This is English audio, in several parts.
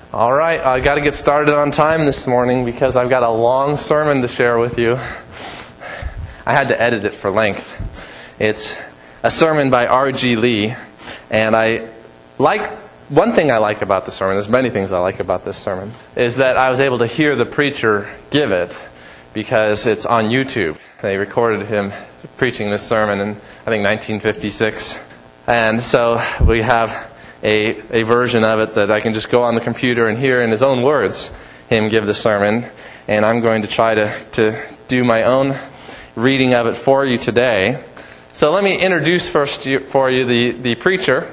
All right, I got to get started on time this morning because I've got a long sermon to share with you. I had to edit it for length. It's a sermon by R.G. Lee, and one thing I like about the sermon, there's many things I like about this sermon, is that I was able to hear the preacher give it because it's on YouTube. They recorded him preaching this sermon in, I think, 1956. And so we have a version of it that I can just go on the computer and hear in his own words him give the sermon. And I'm going to try to do my own reading of it for you today. So let me introduce first for you the preacher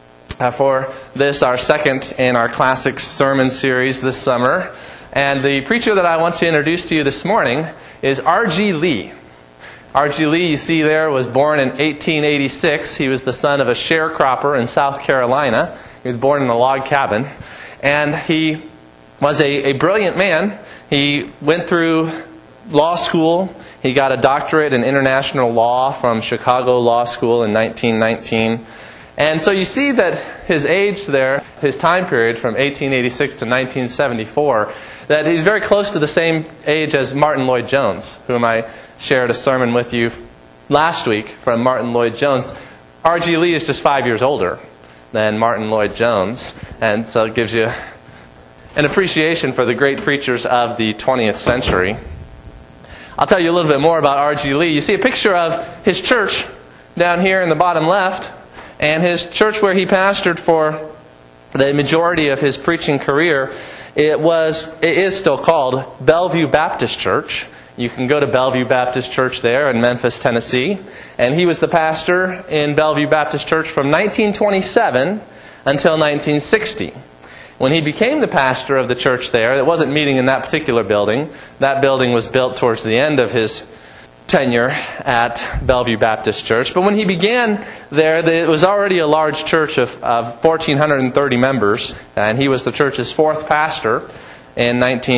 for this, our second in our classic sermon series this summer. And the preacher that I want to introduce to you this morning is R.G. Lee. R.G. Lee, you see there, was born in 1886. He was the son of a sharecropper in South Carolina. He was born in a log cabin. And he was a brilliant man. He went through law school. He got a doctorate in international law from Chicago Law School in 1919. And so you see that his age there, his time period from 1886 to 1974, that he's very close to the same age as Martyn Lloyd-Jones, whom I shared a sermon with you last week from Martyn Lloyd-Jones. R.G. Lee is just 5 years older than Martyn Lloyd-Jones, and so it gives you an appreciation for the great preachers of the 20th century. I'll tell you a little bit more about R.G. Lee. You see a picture of his church down here in the bottom left, and his church where he pastored for the majority of his preaching career. It is still called Bellevue Baptist Church. You can go to Bellevue Baptist Church there in Memphis, Tennessee. And he was the pastor in Bellevue Baptist Church from 1927 until 1960. When he became the pastor of the church there, it wasn't meeting in that particular building. That building was built towards the end of his tenure at Bellevue Baptist Church. But when he began there, it was already a large church of 1,430 members. And he was the church's fourth pastor in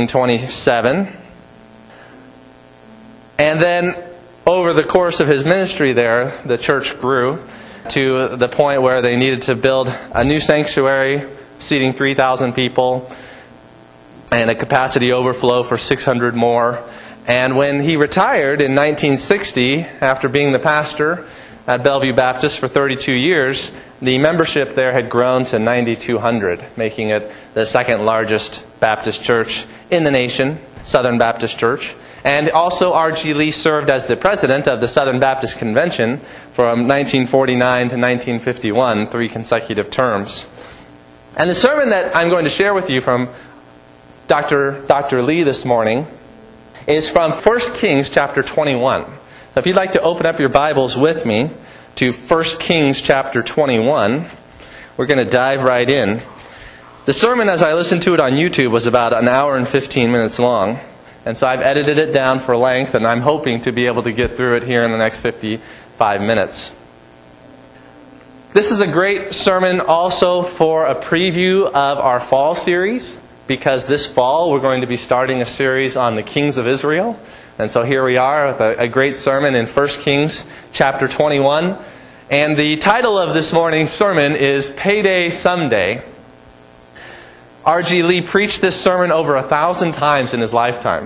1927. And then, over the course of his ministry there, the church grew to the point where they needed to build a new sanctuary, seating 3,000 people, and a capacity overflow for 600 more. And when he retired in 1960, after being the pastor at Bellevue Baptist for 32 years, the membership there had grown to 9,200, making it the second largest Baptist church in the nation, Southern Baptist Church. And also R.G. Lee served as the president of the Southern Baptist Convention from 1949 to 1951, 3 consecutive terms. And the sermon that I'm going to share with you from Dr. Lee this morning is from 1 Kings chapter 21. So if you'd like to open up your Bibles with me to 1 Kings chapter 21, we're going to dive right in. The sermon, as I listened to it on YouTube, was about an hour and 15 minutes long. And so I've edited it down for length, and I'm hoping to be able to get through it here in the next 55 minutes. This is a great sermon also for a preview of our fall series, because this fall we're going to be starting a series on the kings of Israel. And so here we are with a great sermon in 1 Kings chapter 21. And the title of this morning's sermon is Payday Someday. R.G. Lee preached this sermon over 1,000 times in his lifetime.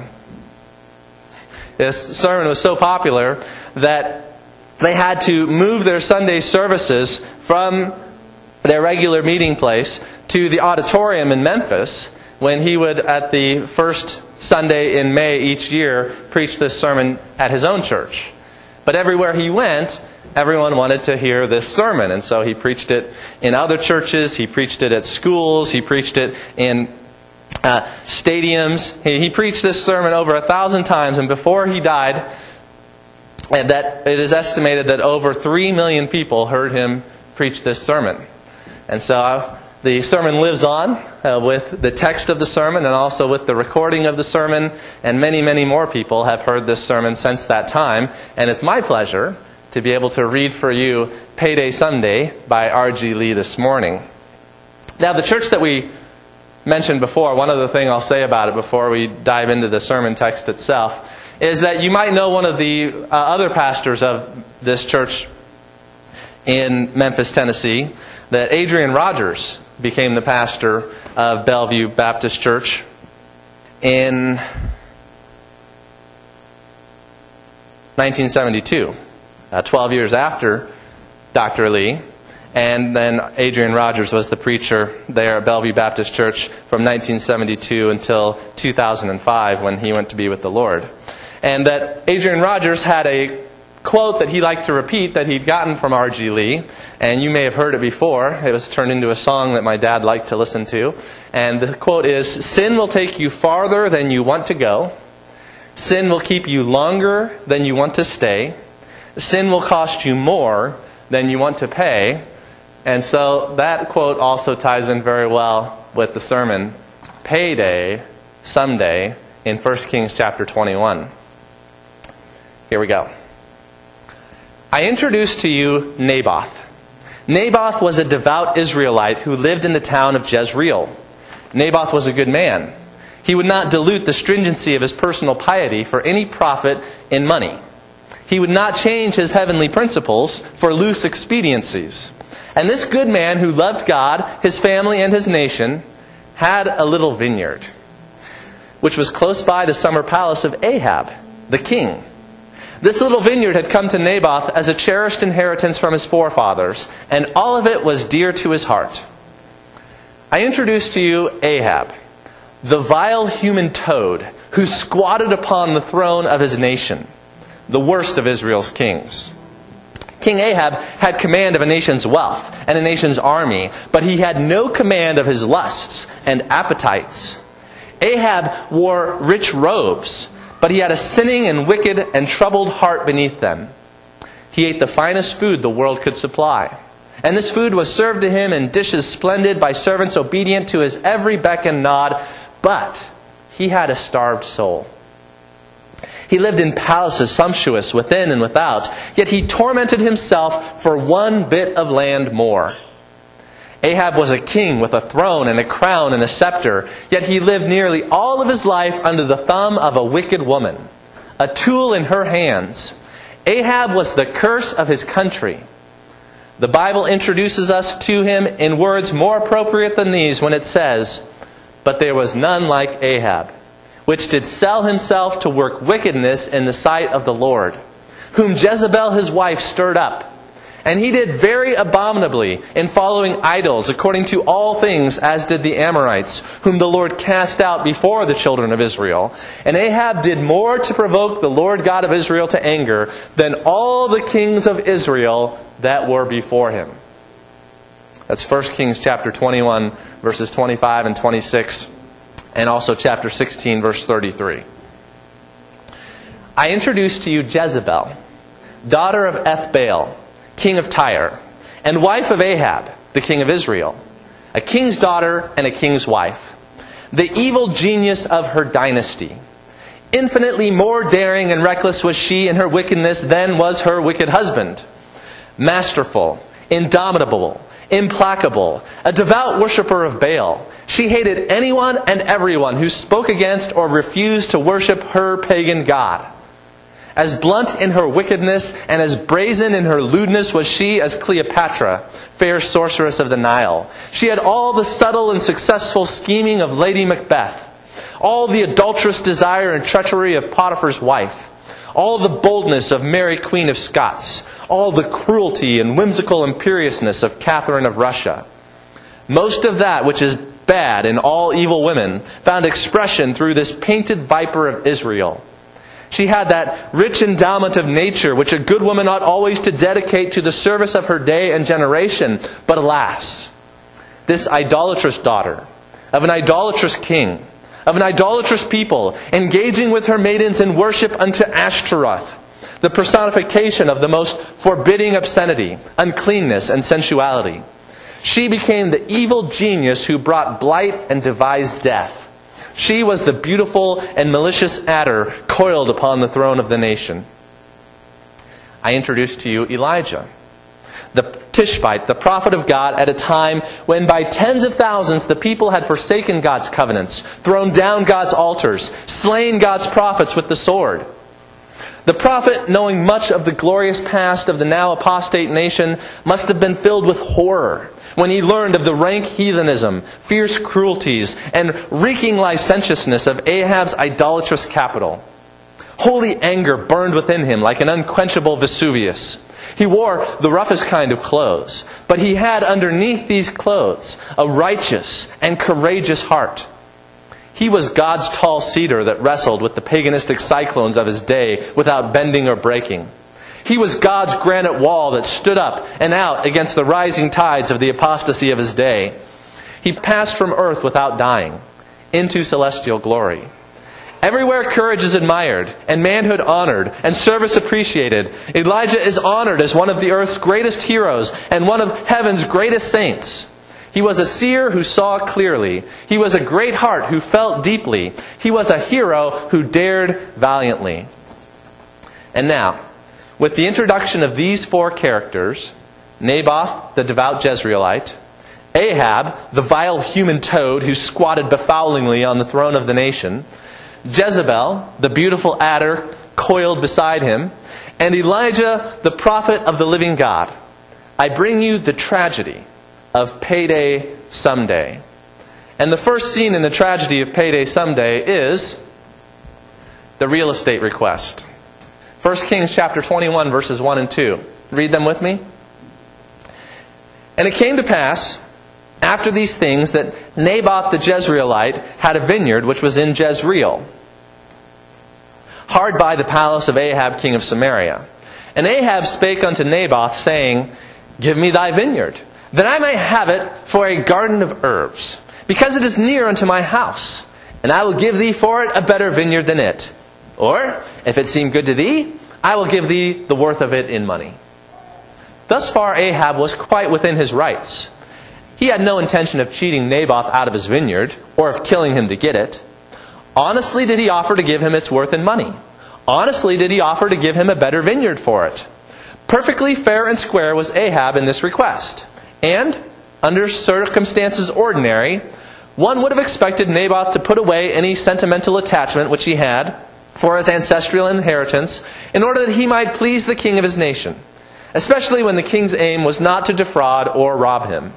This sermon was so popular that they had to move their Sunday services from their regular meeting place to the auditorium in Memphis when he would, at the first Sunday in May each year, preach this sermon at his own church. But everywhere he went, everyone wanted to hear this sermon, and so he preached it in other churches, he preached it at schools, he preached it in stadiums. He preached this sermon over 1,000 times, and before he died, and that it is estimated that over 3 million people heard him preach this sermon. And so the sermon lives on with the text of the sermon and also with the recording of the sermon, and many, many more people have heard this sermon since that time. And it's my pleasure to be able to read for you Payday Someday by R.G. Lee this morning. Now, the church that we mentioned before, one other thing I'll say about it before we dive into the sermon text itself, is that you might know one of the other pastors of this church in Memphis, Tennessee, that Adrian Rogers became the pastor of Bellevue Baptist Church in 1972, 12 years after Dr. Lee. And then Adrian Rogers was the preacher there at Bellevue Baptist Church from 1972 until 2005 when he went to be with the Lord. And that Adrian Rogers had a quote that he liked to repeat that he'd gotten from R.G. Lee. And you may have heard it before. It was turned into a song that my dad liked to listen to. And the quote is, "Sin will take you farther than you want to go. Sin will keep you longer than you want to stay. Sin will cost you more than you want to pay." And so that quote also ties in very well with the sermon, Payday, Someday, in 1 Kings chapter 21. Here we go. I introduce to you Naboth. Naboth was a devout Israelite who lived in the town of Jezreel. Naboth was a good man. He would not dilute the stringency of his personal piety for any profit in money. He would not change his heavenly principles for loose expediencies. And this good man who loved God, his family, and his nation had a little vineyard, which was close by the summer palace of Ahab, the king. This little vineyard had come to Naboth as a cherished inheritance from his forefathers, and all of it was dear to his heart. I introduce to you Ahab, the vile human toad who squatted upon the throne of his nation, the worst of Israel's kings. King Ahab had command of a nation's wealth and a nation's army, but he had no command of his lusts and appetites. Ahab wore rich robes, but he had a sinning and wicked and troubled heart beneath them. He ate the finest food the world could supply, and this food was served to him in dishes splendid by servants obedient to his every beck and nod, but he had a starved soul. He lived in palaces sumptuous within and without, yet he tormented himself for one bit of land more. Ahab was a king with a throne and a crown and a scepter, yet he lived nearly all of his life under the thumb of a wicked woman, a tool in her hands. Ahab was the curse of his country. The Bible introduces us to him in words more appropriate than these when it says, "But there was none like Ahab, which did sell himself to work wickedness in the sight of the Lord, whom Jezebel his wife stirred up. And he did very abominably in following idols, according to all things, as did the Amorites, whom the Lord cast out before the children of Israel. And Ahab did more to provoke the Lord God of Israel to anger than all the kings of Israel that were before him." That's 1 Kings chapter 21, verses 25 and 26. And also chapter 16, verse 33. I introduce to you Jezebel, daughter of Ethbaal, king of Tyre, and wife of Ahab, the king of Israel, a king's daughter and a king's wife, the evil genius of her dynasty. Infinitely more daring and reckless was she in her wickedness than was her wicked husband. Masterful, indomitable, implacable, a devout worshipper of Baal. She hated anyone and everyone who spoke against or refused to worship her pagan god. As blunt in her wickedness and as brazen in her lewdness was she as Cleopatra, fair sorceress of the Nile. She had all the subtle and successful scheming of Lady Macbeth, all the adulterous desire and treachery of Potiphar's wife, all the boldness of Mary Queen of Scots, all the cruelty and whimsical imperiousness of Catherine of Russia. Most of that which is bad in all evil women found expression through this painted viper of Israel. She had that rich endowment of nature which a good woman ought always to dedicate to the service of her day and generation. But alas, this idolatrous daughter of an idolatrous king, of an idolatrous people, engaging with her maidens in worship unto Ashtaroth, the personification of the most forbidding obscenity, uncleanness, and sensuality. She became the evil genius who brought blight and devised death. She was the beautiful and malicious adder coiled upon the throne of the nation. I introduce to you Elijah, the Tishbite, the prophet of God, at a time when by tens of thousands the people had forsaken God's covenants, thrown down God's altars, slain God's prophets with the sword. The prophet, knowing much of the glorious past of the now apostate nation, must have been filled with horror when he learned of the rank heathenism, fierce cruelties, and reeking licentiousness of Ahab's idolatrous capital. Holy anger burned within him like an unquenchable Vesuvius. He wore the roughest kind of clothes, but he had underneath these clothes a righteous and courageous heart. He was God's tall cedar that wrestled with the paganistic cyclones of his day without bending or breaking. He was God's granite wall that stood up and out against the rising tides of the apostasy of his day. He passed from earth without dying into celestial glory. Everywhere courage is admired, and manhood honored, and service appreciated, Elijah is honored as one of the earth's greatest heroes and one of heaven's greatest saints. He was a seer who saw clearly. He was a great heart who felt deeply. He was a hero who dared valiantly. And now, with the introduction of these four characters, Naboth, the devout Jezreelite, Ahab, the vile human toad who squatted befoulingly on the throne of the nation, Jezebel, the beautiful adder coiled beside him, and Elijah, the prophet of the living God, I bring you the tragedy of Payday Someday. And the first scene in the tragedy of Payday Someday is the real estate request. 1 Kings chapter 21, verses 1 and 2. Read them with me. And it came to pass, after these things, that Naboth the Jezreelite had a vineyard which was in Jezreel, hard by the palace of Ahab king of Samaria. And Ahab spake unto Naboth, saying, Give me thy vineyard, that I may have it for a garden of herbs, because it is near unto my house, and I will give thee for it a better vineyard than it. Or, if it seem good to thee, I will give thee the worth of it in money. Thus far Ahab was quite within his rights. He had no intention of cheating Naboth out of his vineyard, or of killing him to get it. Honestly did he offer to give him its worth in money. Honestly did he offer to give him a better vineyard for it. Perfectly fair and square was Ahab in this request. And, under circumstances ordinary, one would have expected Naboth to put away any sentimental attachment which he had for his ancestral inheritance, in order that he might please the king of his nation, especially when the king's aim was not to defraud or rob him.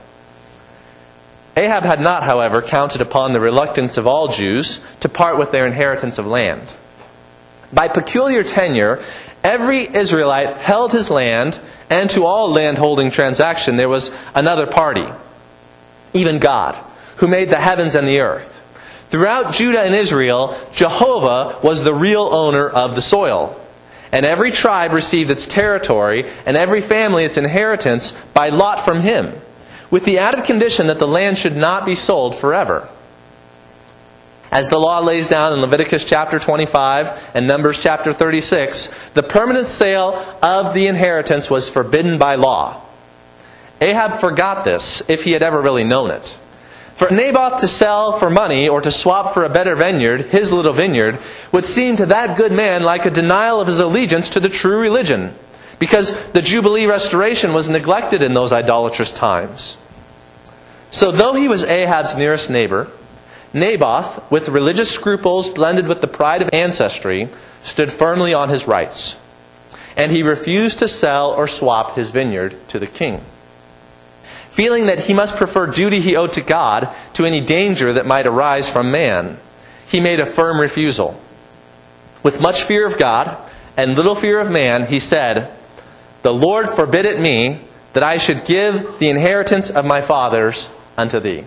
Ahab had not, however, counted upon the reluctance of all Jews to part with their inheritance of land. By peculiar tenure, every Israelite held his land, and to all landholding transaction there was another party, even God, who made the heavens and the earth. Throughout Judah and Israel, Jehovah was the real owner of the soil. And every tribe received its territory, and every family its inheritance by lot from him, with the added condition that the land should not be sold forever. As the law lays down in Leviticus chapter 25 and Numbers chapter 36, the permanent sale of the inheritance was forbidden by law. Ahab forgot this, if he had ever really known it. For Naboth to sell for money or to swap for a better vineyard, his little vineyard, would seem to that good man like a denial of his allegiance to the true religion, because the Jubilee restoration was neglected in those idolatrous times. So though he was Ahab's nearest neighbor, Naboth, with religious scruples blended with the pride of ancestry, stood firmly on his rights. And he refused to sell or swap his vineyard to the king. Feeling that he must prefer duty he owed to God to any danger that might arise from man, he made a firm refusal. With much fear of God and little fear of man, he said, The Lord forbid it me that I should give the inheritance of my fathers unto thee.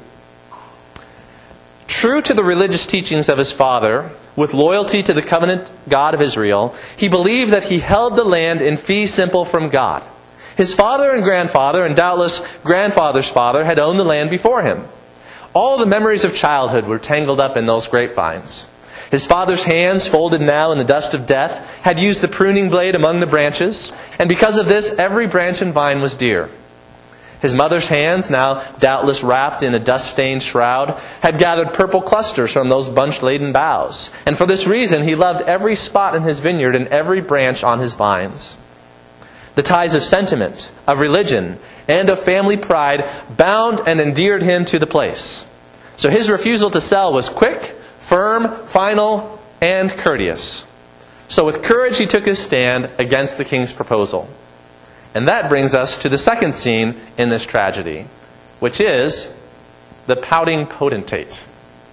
True to the religious teachings of his father, with loyalty to the covenant God of Israel, he believed that he held the land in fee simple from God. His father and grandfather, and doubtless grandfather's father, had owned the land before him. All the memories of childhood were tangled up in those grapevines. His father's hands, folded now in the dust of death, had used the pruning blade among the branches, and because of this, every branch and vine was dear. His mother's hands, now doubtless wrapped in a dust-stained shroud, had gathered purple clusters from those bunch-laden boughs. And for this reason, he loved every spot in his vineyard and every branch on his vines. The ties of sentiment, of religion, and of family pride bound and endeared him to the place. So his refusal to sell was quick, firm, final, and courteous. So with courage he took his stand against the king's proposal. And that brings us to the second scene in this tragedy, which is the pouting potentate.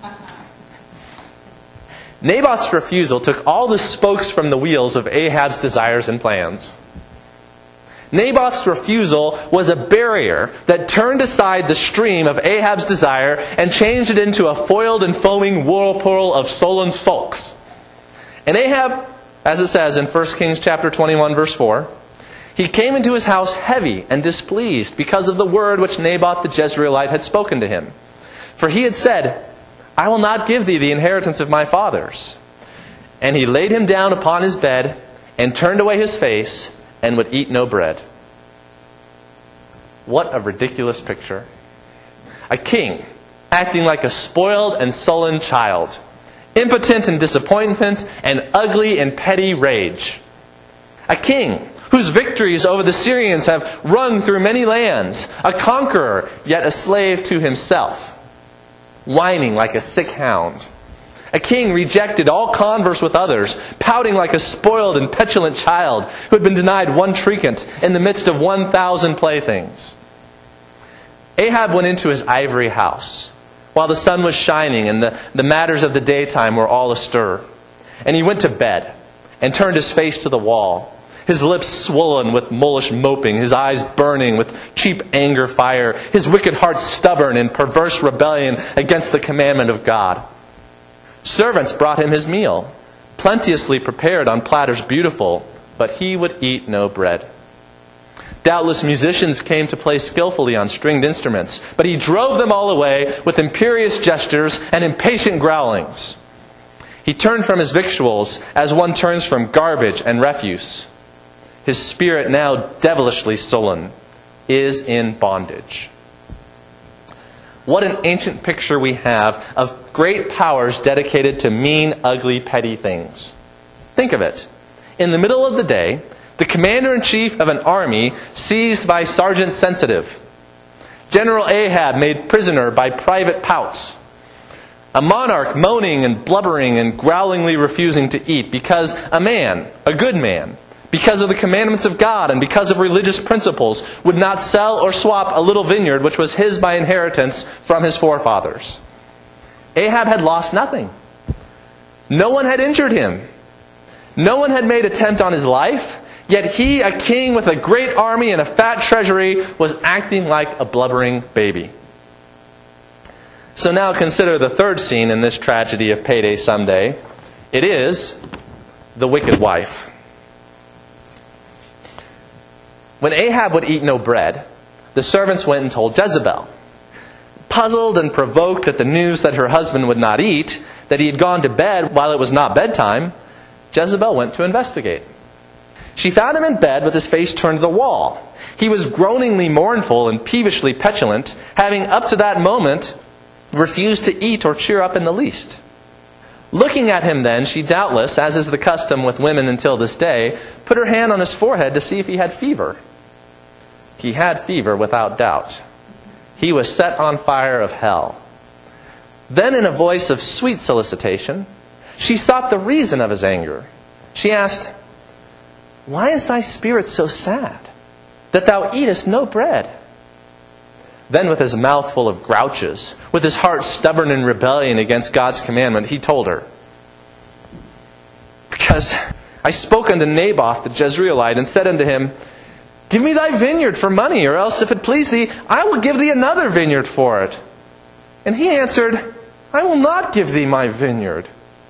Naboth's refusal took all the spokes from the wheels of Ahab's desires and plans. Naboth's refusal was a barrier that turned aside the stream of Ahab's desire and changed it into a foiled and foaming whirlpool of sullen sulks. And Ahab, as it says in 1 Kings chapter 21, verse 4, he came into his house heavy and displeased because of the word which Naboth the Jezreelite had spoken to him. For he had said, I will not give thee the inheritance of my fathers. And he laid him down upon his bed and turned away his face and would eat no bread. What a ridiculous picture. A king acting like a spoiled and sullen child, impotent in disappointment and ugly in petty rage. A king whose victories over the Syrians have run through many lands, a conqueror, yet a slave to himself, whining like a sick hound. A king rejected all converse with others, pouting like a spoiled and petulant child who had been denied one trinket in the midst of 1,000 playthings. Ahab went into his ivory house while the sun was shining and the matters of the daytime were all astir. And he went to bed and turned his face to the wall, his lips swollen with mullish moping, his eyes burning with cheap anger fire, his wicked heart stubborn in perverse rebellion against the commandment of God. Servants brought him his meal, plenteously prepared on platters beautiful, but he would eat no bread. Doubtless musicians came to play skillfully on stringed instruments, but he drove them all away with imperious gestures and impatient growlings. He turned from his victuals as one turns from garbage and refuse. His spirit, now devilishly sullen, is in bondage. What an ancient picture we have of great powers dedicated to mean, ugly, petty things. Think of it. In the middle of the day, the commander-in-chief of an army seized by Sergeant Sensitive. General Ahab made prisoner by Private Pouts. A monarch moaning and blubbering and growlingly refusing to eat because a man, a good man, because of the commandments of God and because of religious principles, would not sell or swap a little vineyard which was his by inheritance from his forefathers. Ahab had lost nothing. No one had injured him. No one had made attempt on his life. Yet he, a king with a great army and a fat treasury, was acting like a blubbering baby. So now consider the third scene in this tragedy of Payday Someday. It is the wicked wife. When Ahab would eat no bread, the servants went and told Jezebel. Puzzled and provoked at the news that her husband would not eat, that he had gone to bed while it was not bedtime, Jezebel went to investigate. She found him in bed with his face turned to the wall. He was groaningly mournful and peevishly petulant, having up to that moment refused to eat or cheer up in the least. Looking at him then, she doubtless, as is the custom with women until this day, put her hand on his forehead to see if he had fever. He had fever without doubt. He was set on fire of hell. Then in a voice of sweet solicitation, she sought the reason of his anger. She asked, Why is thy spirit so sad, that thou eatest no bread? Then with his mouth full of grouches, with his heart stubborn in rebellion against God's commandment, he told her, Because I spoke unto Naboth the Jezreelite, and said unto him, Give me thy vineyard for money, or else, if it please thee, I will give thee another vineyard for it. And he answered, I will not give thee my vineyard.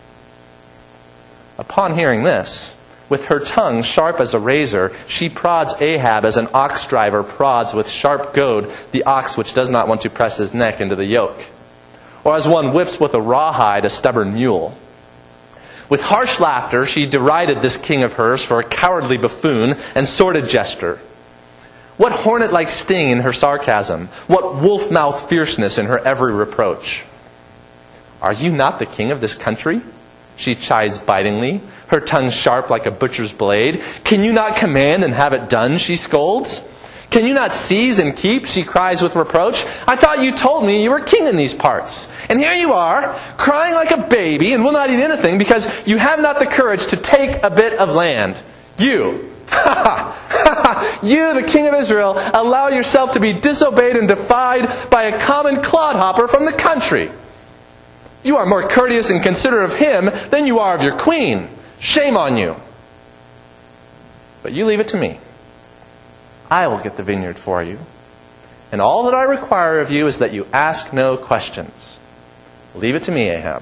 Upon hearing this, with her tongue sharp as a razor, she prods Ahab as an ox driver prods with sharp goad the ox which does not want to press his neck into the yoke, or as one whips with a rawhide a stubborn mule. With harsh laughter, she derided this king of hers for a cowardly buffoon and sordid jester. What hornet-like sting in her sarcasm, what wolf-mouth fierceness in her every reproach. Are you not the king of this country? She chides bitingly, her tongue sharp like a butcher's blade. Can you not command and have it done, she scolds? Can you not seize and keep, she cries with reproach. I thought you told me you were king in these parts. And here you are, crying like a baby, and will not eat anything, because you have not the courage to take a bit of land. You, you, the king of Israel, allow yourself to be disobeyed and defied by a common clodhopper from the country. You are more courteous and considerate of him than you are of your queen. Shame on you. But you leave it to me. I will get the vineyard for you. And all that I require of you is that you ask no questions. Leave it to me, Ahab.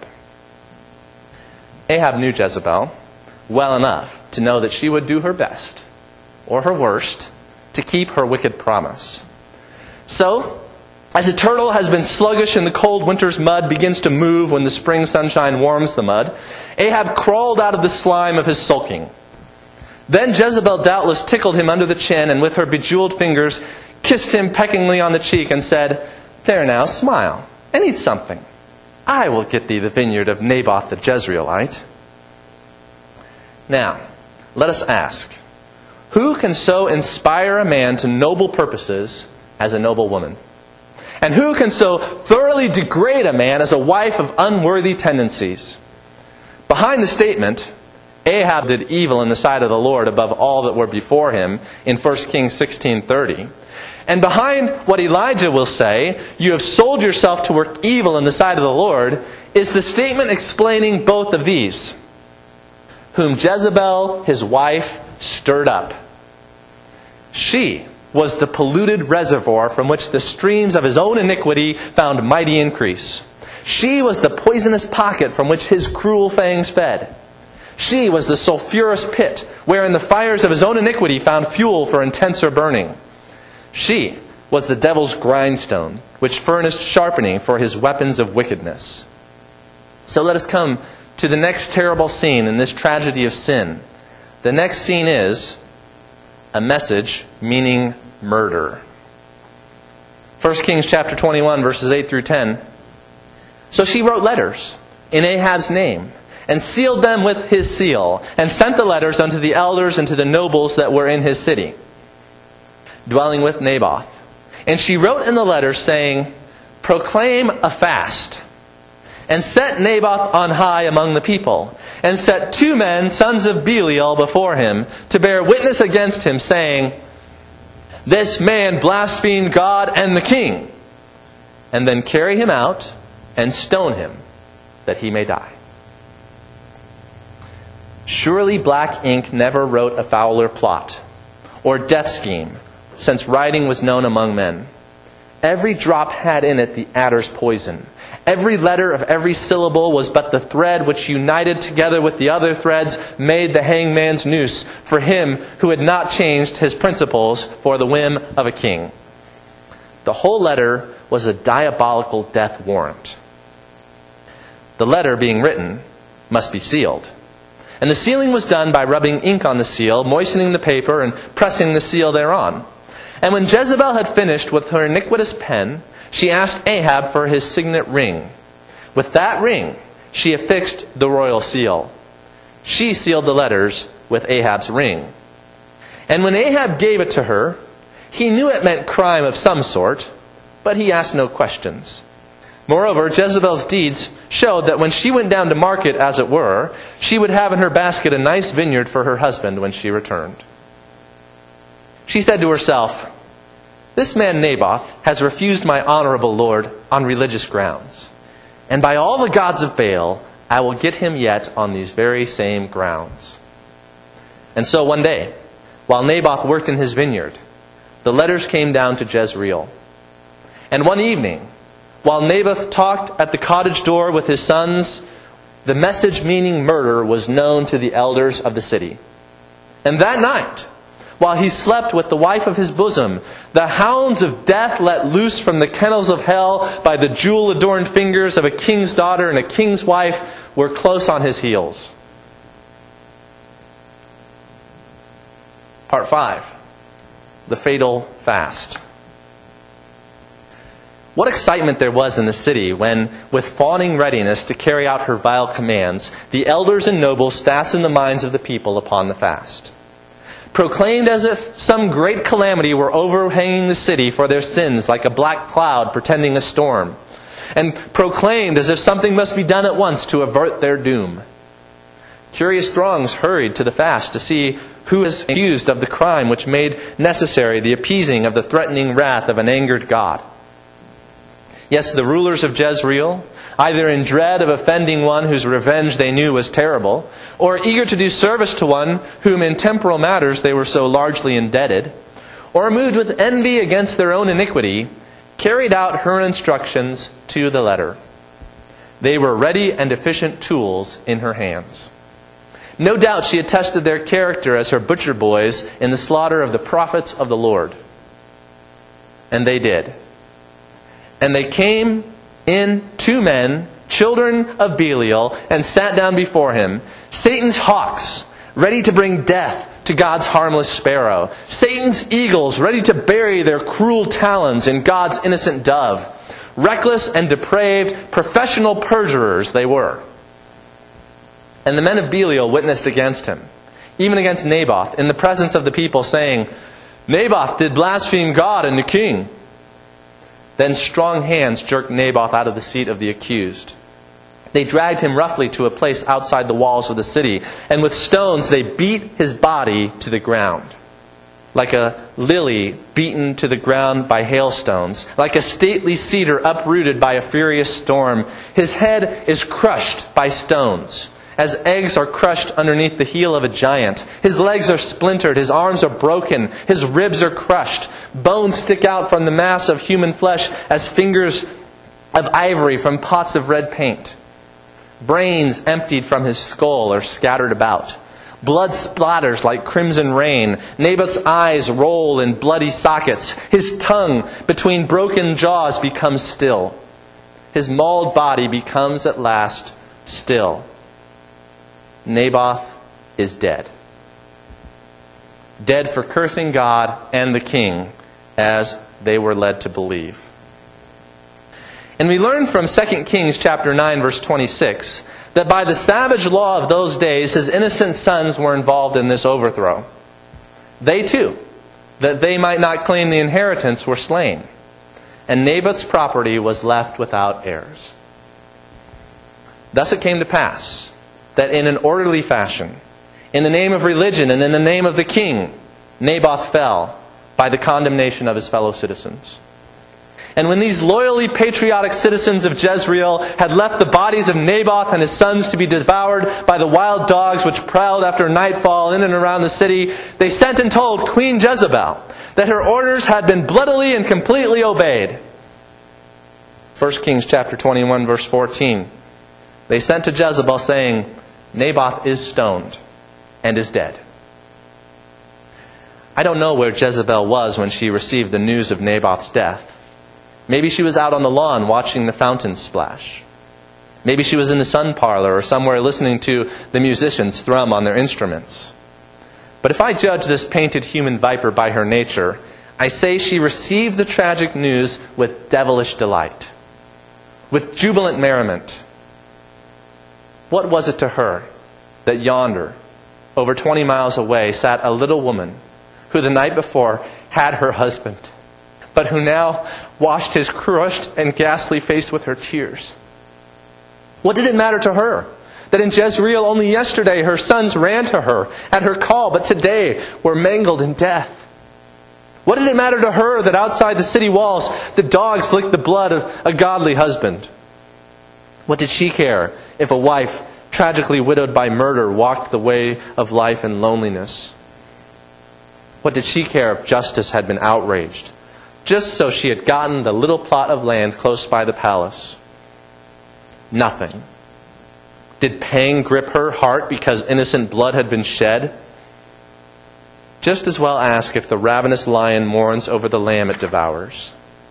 Ahab knew Jezebel well enough to know that she would do her best, or her worst, to keep her wicked promise. So, as a turtle has been sluggish in the cold winter's mud begins to move when the spring sunshine warms the mud, Ahab crawled out of the slime of his sulking. Then Jezebel doubtless tickled him under the chin, and with her bejeweled fingers kissed him peckingly on the cheek and said, There now, smile, and eat something. I will get thee the vineyard of Naboth the Jezreelite. Now, let us ask, who can so inspire a man to noble purposes as a noble woman? And who can so thoroughly degrade a man as a wife of unworthy tendencies? Behind the statement, Ahab did evil in the sight of the Lord above all that were before him, in 1 Kings 16:30. And behind what Elijah will say, you have sold yourself to work evil in the sight of the Lord, is the statement explaining both of these. Whom Jezebel, his wife, stirred up. She was the polluted reservoir from which the streams of his own iniquity found mighty increase. She was the poisonous pocket from which his cruel fangs fed. She was the sulfurous pit wherein the fires of his own iniquity found fuel for intenser burning. She was the devil's grindstone, which furnished sharpening for his weapons of wickedness. So let us come to the next terrible scene in this tragedy of sin. The next scene is a message meaning murder. 1 Kings chapter 21, verses 8 through 10. So she wrote letters in Ahab's name, and sealed them with his seal, and sent the letters unto the elders and to the nobles that were in his city, dwelling with Naboth. And she wrote in the letters, saying, Proclaim a fast, and set Naboth on high among the people, and set 2 men, sons of Belial, before him, to bear witness against him, saying, This man blasphemed God and the king. And then carry him out, and stone him, that he may die. Surely black ink never wrote a fouler plot, or death scheme, since writing was known among men. Every drop had in it the adder's poison. Every letter of every syllable was but the thread which, united together with the other threads, made the hangman's noose for him who had not changed his principles for the whim of a king. The whole letter was a diabolical death warrant. The letter, being written, must be sealed. And the sealing was done by rubbing ink on the seal, moistening the paper, and pressing the seal thereon. And when Jezebel had finished with her iniquitous pen, she asked Ahab for his signet ring. With that ring, she affixed the royal seal. She sealed the letters with Ahab's ring. And when Ahab gave it to her, he knew it meant crime of some sort, but he asked no questions. Moreover, Jezebel's deeds showed that when she went down to market, as it were, she would have in her basket a nice vineyard for her husband when she returned. She said to herself, This man Naboth has refused my honorable Lord on religious grounds. And by all the gods of Baal, I will get him yet on these very same grounds. And so one day, while Naboth worked in his vineyard, the letters came down to Jezreel. And one evening, while Naboth talked at the cottage door with his sons, the message meaning murder was known to the elders of the city. And that night, while he slept with the wife of his bosom, the hounds of death let loose from the kennels of hell by the jewel-adorned fingers of a king's daughter and a king's wife were close on his heels. Part 5. The fatal fast. What excitement there was in the city when, with fawning readiness to carry out her vile commands, the elders and nobles fastened the minds of the people upon the fast. proclaimed as if some great calamity were overhanging the city for their sins, like a black cloud pretending a storm, and proclaimed as if something must be done at once to avert their doom. Curious throngs hurried to the fast to see who is accused of the crime which made necessary the appeasing of the threatening wrath of an angered God. Yes, the rulers of Jezreel, either in dread of offending one whose revenge they knew was terrible, or eager to do service to one whom in temporal matters they were so largely indebted, or moved with envy against their own iniquity, carried out her instructions to the letter. They were ready and efficient tools in her hands. No doubt she had tested their character as her butcher boys in the slaughter of the prophets of the Lord. And they did. And they came in 2 men, children of Belial, and sat down before him, Satan's hawks, ready to bring death to God's harmless sparrow, Satan's eagles, ready to bury their cruel talons in God's innocent dove. Reckless and depraved, professional perjurers they were. And the men of Belial witnessed against him, even against Naboth, in the presence of the people, saying, Naboth did blaspheme God and the king. Then strong hands jerked Naboth out of the seat of the accused. They dragged him roughly to a place outside the walls of the city, and with stones they beat his body to the ground. Like a lily beaten to the ground by hailstones, like a stately cedar uprooted by a furious storm, his head is crushed by stones, as eggs are crushed underneath the heel of a giant. His legs are splintered, his arms are broken, his ribs are crushed. Bones stick out from the mass of human flesh as fingers of ivory from pots of red paint. Brains emptied from his skull are scattered about. Blood splatters like crimson rain. Naboth's eyes roll in bloody sockets. His tongue between broken jaws becomes still. His mauled body becomes at last still. Naboth is dead. Dead for cursing God and the king, as they were led to believe. And we learn from 2 Kings chapter 9, verse 26, that by the savage law of those days, his innocent sons were involved in this overthrow. They too, that they might not claim the inheritance, were slain. And Naboth's property was left without heirs. Thus it came to pass that in an orderly fashion, in the name of religion and in the name of the king, Naboth fell by the condemnation of his fellow citizens. And when these loyally patriotic citizens of Jezreel had left the bodies of Naboth and his sons to be devoured by the wild dogs which prowled after nightfall in and around the city, they sent and told Queen Jezebel that her orders had been bloodily and completely obeyed. 1 Kings chapter 21, verse 14. They sent to Jezebel saying, Naboth is stoned and is dead. I don't know where Jezebel was when she received the news of Naboth's death. Maybe she was out on the lawn watching the fountains splash. Maybe she was in the sun parlor or somewhere listening to the musicians thrum on their instruments. But if I judge this painted human viper by her nature, I say she received the tragic news with devilish delight, with jubilant merriment. What was it to her that yonder, over 20 miles away, sat a little woman who the night before had her husband, but who now washed his crushed and ghastly face with her tears? What did it matter to her that in Jezreel only yesterday her sons ran to her at her call, but today were mangled in death? What did it matter to her that outside the city walls the dogs licked the blood of a godly husband? What did she care if a wife, tragically widowed by murder, walked the way of life in loneliness? What did she care if justice had been outraged, just so she had gotten the little plot of land close by the palace? Nothing. Did pang grip her heart because innocent blood had been shed? Just as well ask if the ravenous lion mourns over the lamb it devours.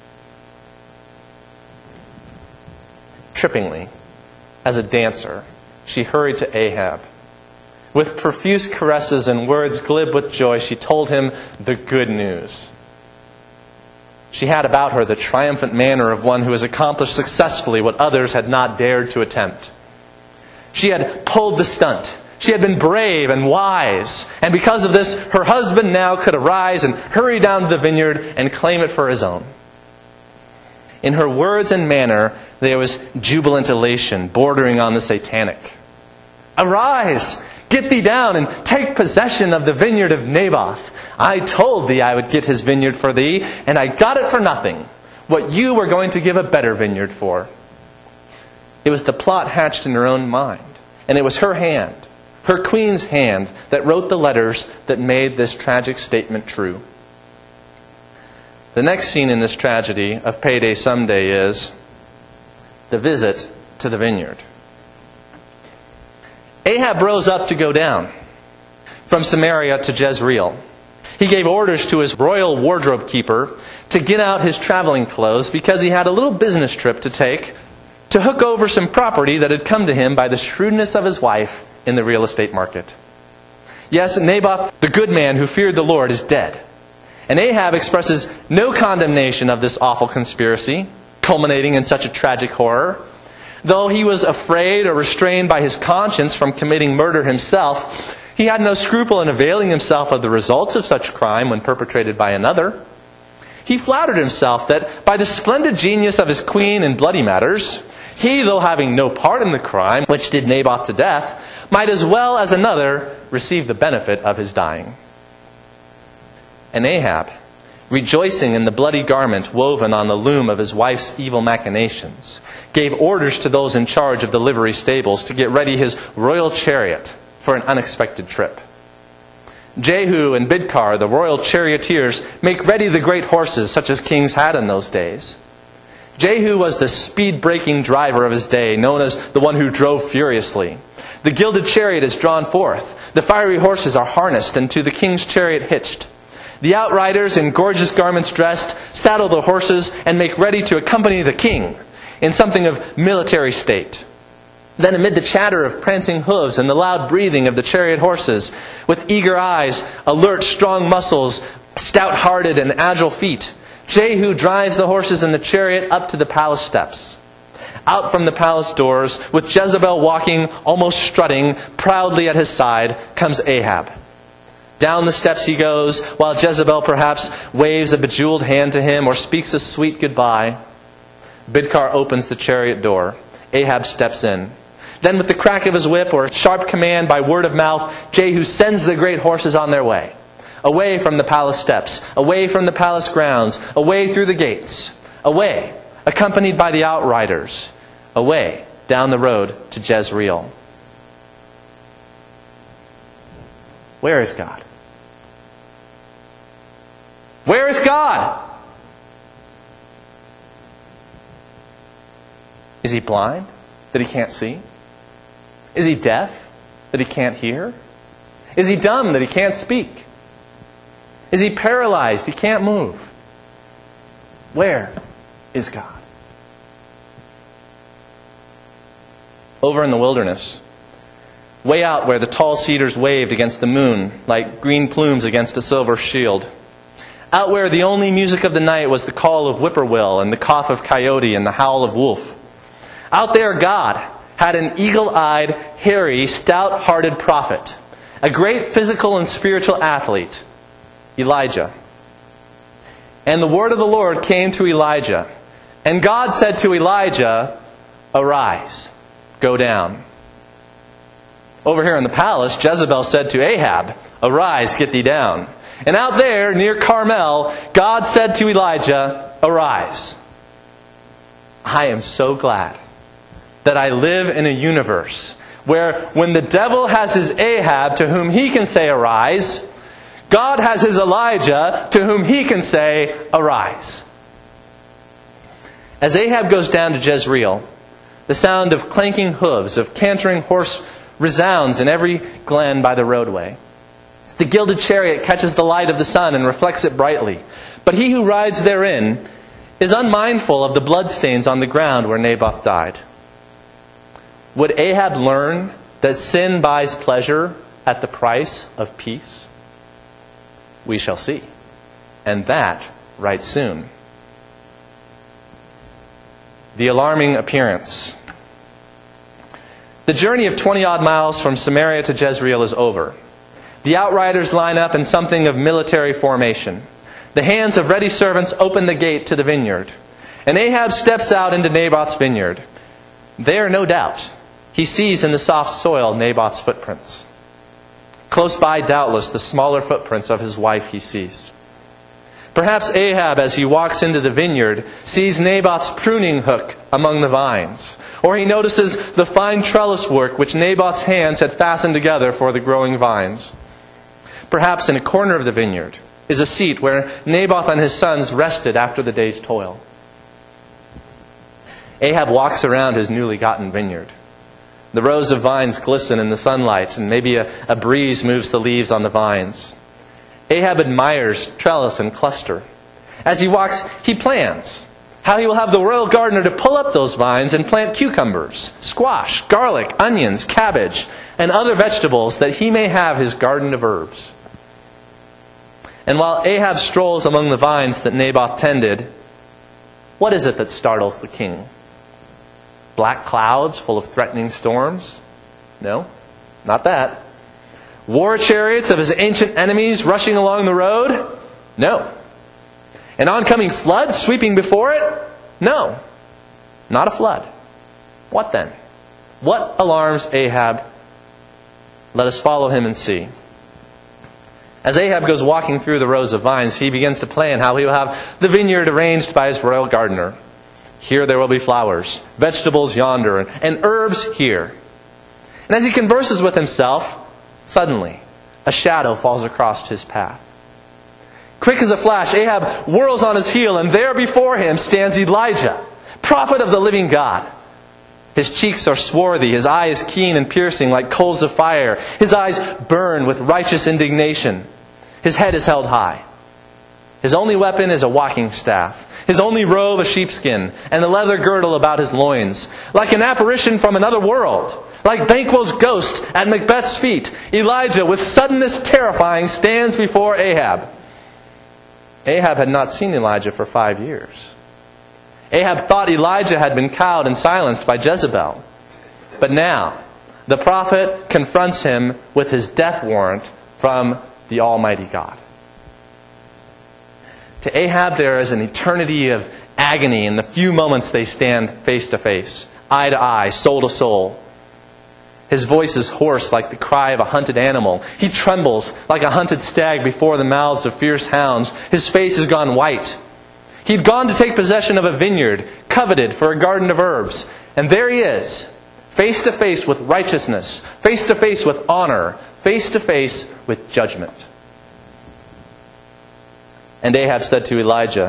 Trippingly, as a dancer, she hurried to Ahab. With profuse caresses and words glib with joy, she told him the good news. She had about her the triumphant manner of one who has accomplished successfully what others had not dared to attempt. She had pulled the stunt She had been brave and wise, and because of this, her husband now could arise and hurry down to the vineyard and claim it for his own. In her words and manner, there was jubilant elation bordering on the satanic. "Arise, get thee down, and take possession of the vineyard of Naboth. I told thee I would get his vineyard for thee, and I got it for nothing, what you were going to give a better vineyard for." It was the plot hatched in her own mind, and it was her hand, her queen's hand, that wrote the letters that made this tragic statement true. The next scene in this tragedy of Payday Someday is the visit to the vineyard. Ahab rose up to go down from Samaria to Jezreel. He gave orders to his royal wardrobe keeper to get out his traveling clothes because he had a little business trip to take to hook over some property that had come to him by the shrewdness of his wife in the real estate market. Yes, Naboth, the good man who feared the Lord, is dead. And Ahab expresses no condemnation of this awful conspiracy, culminating in such a tragic horror. Though he was afraid or restrained by his conscience from committing murder himself, he had no scruple in availing himself of the results of such crime when perpetrated by another. He flattered himself that by the splendid genius of his queen in bloody matters, he, though having no part in the crime which did Naboth to death, might as well as another receive the benefit of his dying. And Ahab, rejoicing in the bloody garment woven on the loom of his wife's evil machinations, gave orders to those in charge of the livery stables to get ready his royal chariot for an unexpected trip. Jehu and Bidkar, the royal charioteers, make ready the great horses such as kings had in those days. Jehu was the speed-breaking driver of his day, known as the one who drove furiously. The gilded chariot is drawn forth. The fiery horses are harnessed and to the king's chariot hitched. The outriders, in gorgeous garments dressed, saddle the horses and make ready to accompany the king in something of military state. Then amid the chatter of prancing hooves and the loud breathing of the chariot horses, with eager eyes, alert, strong muscles, stout-hearted and agile feet, Jehu drives the horses and the chariot up to the palace steps. Out from the palace doors, with Jezebel walking, almost strutting, proudly at his side, comes Ahab. Down the steps he goes, while Jezebel perhaps waves a bejeweled hand to him or speaks a sweet goodbye. Bidkar opens the chariot door. Ahab steps in. Then with the crack of his whip or sharp command by word of mouth, Jehu sends the great horses on their way. Away from the palace steps, away from the palace grounds, away through the gates, away, accompanied by the outriders, away down the road to Jezreel. Where is God? Where is God? Is he blind that he can't see? Is he deaf that he can't hear? Is he dumb that he can't speak? Is he paralyzed he can't move? Where is God? Over in the wilderness, way out where the tall cedars waved against the moon like green plumes against a silver shield. Out where the only music of the night was the call of whippoorwill and the cough of coyote and the howl of wolf. Out there God had an eagle-eyed, hairy, stout-hearted prophet, a great physical and spiritual athlete, Elijah. And the word of the Lord came to Elijah. And God said to Elijah, "Arise, go down." Over here in the palace, Jezebel said to Ahab, "Arise, get thee down." And out there, near Carmel, God said to Elijah, "Arise." I am so glad that I live in a universe where when the devil has his Ahab to whom he can say, "Arise," God has his Elijah to whom he can say, "Arise." As Ahab goes down to Jezreel, the sound of clanking hooves, of cantering horse resounds in every glen by the roadway. The gilded chariot catches the light of the sun and reflects it brightly. But he who rides therein is unmindful of the bloodstains on the ground where Naboth died. Would Ahab learn that sin buys pleasure at the price of peace? We shall see. And that right soon. The alarming appearance. The journey of 20-odd miles from Samaria to Jezreel is over. The outriders line up in something of military formation. The hands of ready servants open the gate to the vineyard. And Ahab steps out into Naboth's vineyard. There, no doubt, he sees in the soft soil Naboth's footprints. Close by, doubtless, the smaller footprints of his wife he sees. Perhaps Ahab, as he walks into the vineyard, sees Naboth's pruning hook among the vines. Or he notices the fine trellis work which Naboth's hands had fastened together for the growing vines. Perhaps in a corner of the vineyard is a seat where Naboth and his sons rested after the day's toil. Ahab walks around his newly gotten vineyard. The rows of vines glisten in the sunlight, and maybe a breeze moves the leaves on the vines. Ahab admires trellis and cluster. As he walks, he plans how he will have the royal gardener to pull up those vines and plant cucumbers, squash, garlic, onions, cabbage, and other vegetables that he may have his garden of herbs. And while Ahab strolls among the vines that Naboth tended, what is it that startles the king? Black clouds full of threatening storms? No, not that. War chariots of his ancient enemies rushing along the road? No. An oncoming flood sweeping before it? No. Not a flood. What then? What alarms Ahab? Let us follow him and see. As Ahab goes walking through the rows of vines, he begins to plan how he will have the vineyard arranged by his royal gardener. Here there will be flowers, vegetables yonder, and herbs here. And as he converses with himself, suddenly a shadow falls across his path. Quick as a flash, Ahab whirls on his heel, and there before him stands Elijah, prophet of the living God. His cheeks are swarthy, his eye is keen and piercing like coals of fire. His eyes burn with righteous indignation. His head is held high. His only weapon is a walking staff. His only robe a sheepskin, and a leather girdle about his loins. Like an apparition from another world, like Banquo's ghost at Macbeth's feet, Elijah, with suddenness terrifying, stands before Ahab. Ahab had not seen Elijah for 5 years. Ahab thought Elijah had been cowed and silenced by Jezebel. But now, the prophet confronts him with his death warrant from the Almighty God. To Ahab, there is an eternity of agony in the few moments they stand face to face, eye to eye, soul to soul. His voice is hoarse like the cry of a hunted animal. He trembles like a hunted stag before the mouths of fierce hounds. His face has gone white. He'd gone to take possession of a vineyard, coveted for a garden of herbs. And there he is, face to face with righteousness, face to face with honor, face to face with judgment. And Ahab said to Elijah,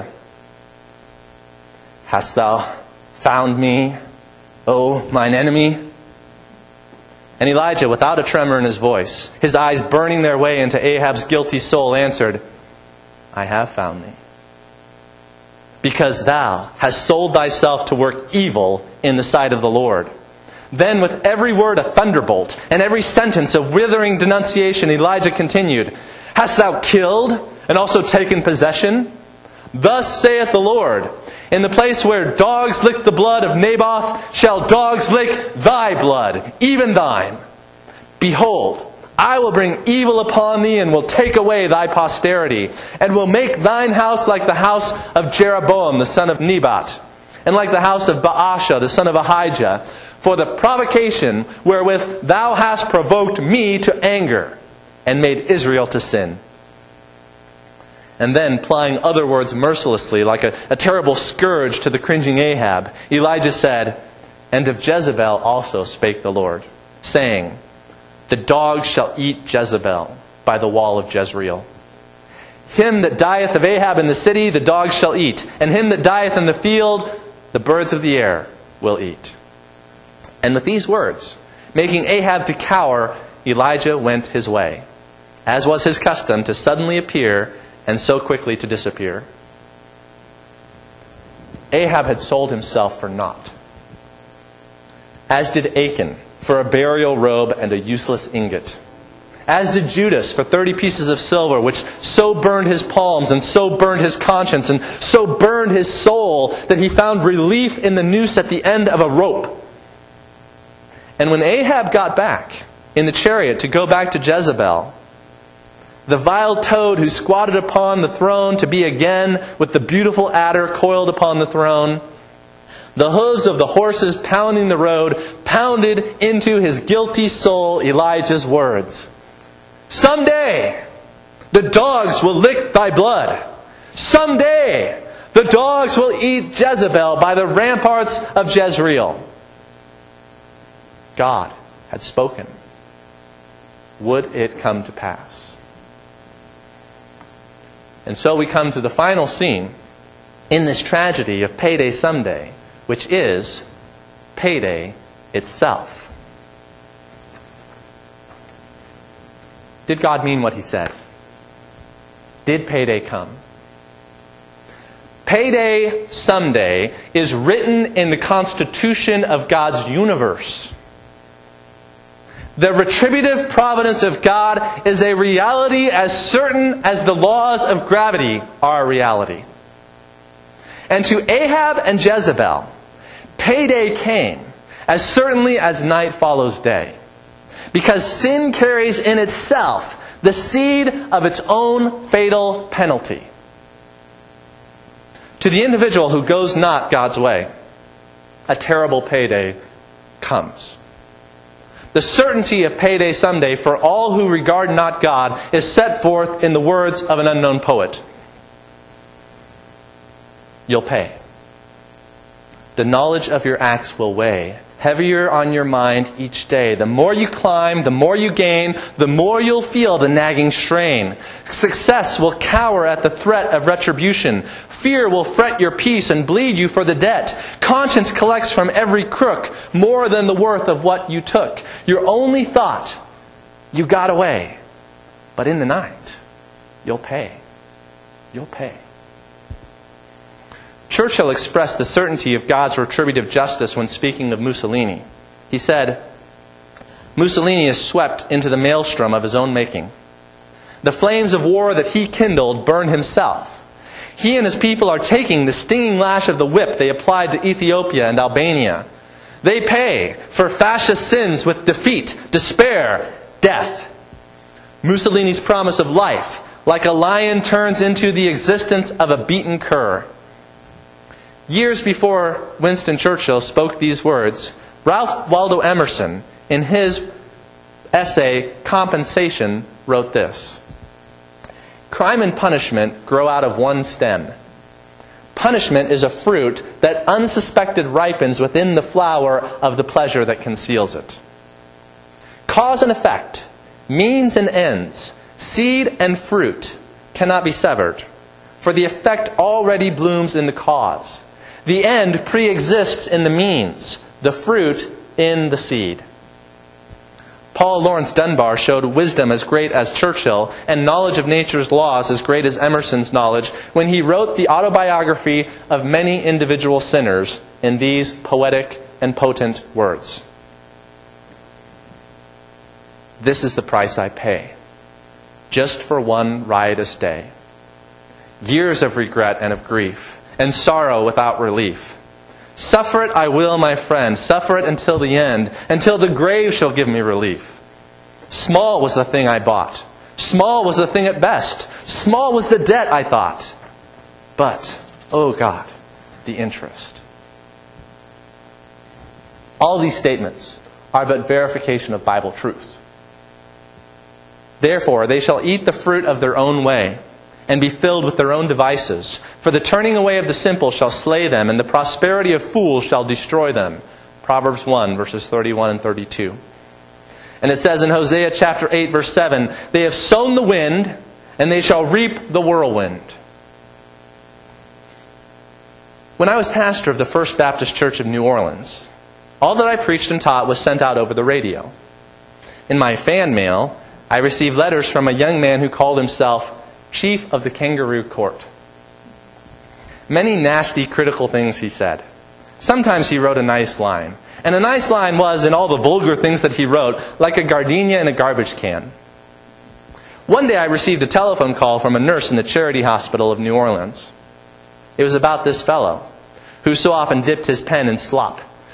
"Hast thou found me, O mine enemy?" And Elijah, without a tremor in his voice, his eyes burning their way into Ahab's guilty soul, answered, "I have found thee. Because thou hast sold thyself to work evil in the sight of the Lord." Then with every word a thunderbolt, and every sentence a withering denunciation, Elijah continued, "Hast thou killed and also taken possession? Thus saith the Lord, in the place where dogs lick the blood of Naboth, shall dogs lick thy blood, even thine. Behold, I will bring evil upon thee, and will take away thy posterity, and will make thine house like the house of Jeroboam the son of Nebat, and like the house of Baasha the son of Ahijah, for the provocation wherewith thou hast provoked me to anger, and made Israel to sin." And then, plying other words mercilessly, like a terrible scourge to the cringing Ahab, Elijah said, "And of Jezebel also spake the Lord, saying, The dogs shall eat Jezebel by the wall of Jezreel. Him that dieth of Ahab in the city, the dogs shall eat, and him that dieth in the field, the birds of the air will eat." And with these words, making Ahab to cower, Elijah went his way, as was his custom to suddenly appear and so quickly to disappear. Ahab had sold himself for naught, as did Achan for a burial robe and a useless ingot, as did Judas for 30 pieces of silver, which so burned his palms and so burned his conscience and so burned his soul that he found relief in the noose at the end of a rope. And when Ahab got back in the chariot to go back to Jezebel, the vile toad who squatted upon the throne to be again with the beautiful adder coiled upon the throne, the hooves of the horses pounding the road, pounded into his guilty soul Elijah's words. Someday, the dogs will lick thy blood. Someday, the dogs will eat Jezebel by the ramparts of Jezreel. God had spoken. Would it come to pass? And so we come to the final scene in this tragedy of payday someday, which is payday itself. Did God mean what He said? Did payday come? Payday someday is written in the constitution of God's universe. The retributive providence of God is a reality as certain as the laws of gravity are a reality. And to Ahab and Jezebel, payday came as certainly as night follows day. Because sin carries in itself the seed of its own fatal penalty. To the individual who goes not God's way, a terrible payday comes. The certainty of payday someday for all who regard not God is set forth in the words of an unknown poet. You'll pay. The knowledge of your acts will weigh heavier on your mind each day. The more you climb, the more you gain, the more you'll feel the nagging strain. Success will cower at the threat of retribution. Fear will fret your peace and bleed you for the debt. Conscience collects from every crook more than the worth of what you took. Your only thought, you got away. But in the night, you'll pay. You'll pay. Churchill expressed the certainty of God's retributive justice when speaking of Mussolini. He said, Mussolini is swept into the maelstrom of his own making. The flames of war that he kindled burn himself. He and his people are taking the stinging lash of the whip they applied to Ethiopia and Albania. They pay for fascist sins with defeat, despair, death. Mussolini's promise of life, like a lion, turns into the existence of a beaten cur. Years before Winston Churchill spoke these words, Ralph Waldo Emerson, in his essay, Compensation, wrote this: crime and punishment grow out of one stem. Punishment is a fruit that unsuspected ripens within the flower of the pleasure that conceals it. Cause and effect, means and ends, seed and fruit cannot be severed, for the effect already blooms in the cause. The end pre-exists in the means, the fruit in the seed. Paul Laurence Dunbar showed wisdom as great as Churchill and knowledge of nature's laws as great as Emerson's knowledge when he wrote the autobiography of many individual sinners in these poetic and potent words. This is the price I pay, just for one riotous day. Years of regret and of grief, and sorrow without relief. Suffer it I will, my friend, suffer it until the end, until the grave shall give me relief. Small was the thing I bought. Small was the thing at best. Small was the debt, I thought. But, oh God, the interest. All these statements are but verification of Bible truth. Therefore, they shall eat the fruit of their own way, and be filled with their own devices. For the turning away of the simple shall slay them, and the prosperity of fools shall destroy them. Proverbs 1, verses 31 and 32. And it says in Hosea chapter 8, verse 7, they have sown the wind, and they shall reap the whirlwind. When I was pastor of the First Baptist Church of New Orleans, all that I preached and taught was sent out over the radio. In my fan mail, I received letters from a young man who called himself Chief of the Kangaroo Court. Many nasty, critical things he said. Sometimes he wrote a nice line. And a nice line was, in all the vulgar things that he wrote, like a gardenia in a garbage can. One day I received a telephone call from a nurse in the Charity Hospital of New Orleans. It was about this fellow, who so often dipped his pen in slop,